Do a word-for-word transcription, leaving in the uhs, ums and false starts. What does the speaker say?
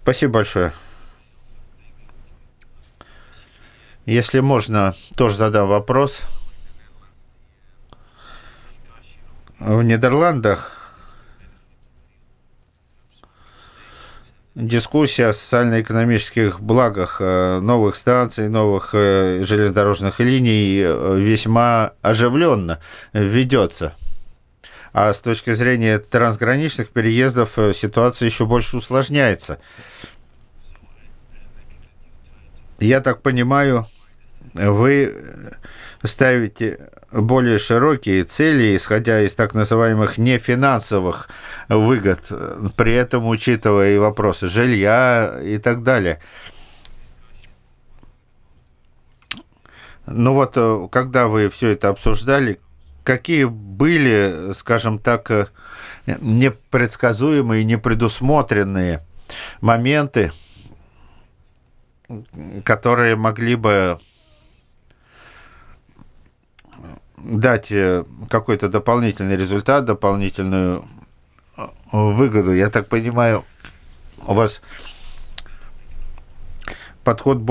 Спасибо большое. Если можно, тоже задам вопрос. В Нидерландах дискуссия о социально-экономических благах э, новых станций, новых э, железнодорожных линий э, весьма оживленно ведется. А с точки зрения трансграничных переездов э, ситуация еще больше усложняется. Я так понимаю, вы ставите более широкие цели, исходя из так называемых нефинансовых выгод, э, при этом учитывая и вопросы жилья и так далее. Ну вот, э, когда вы все это обсуждали, какие были, скажем так, э, непредсказуемые, непредусмотренные моменты, которые могли бы дать э, какой-то дополнительный результат, дополнительную э, выгоду? Я так понимаю, у вас подход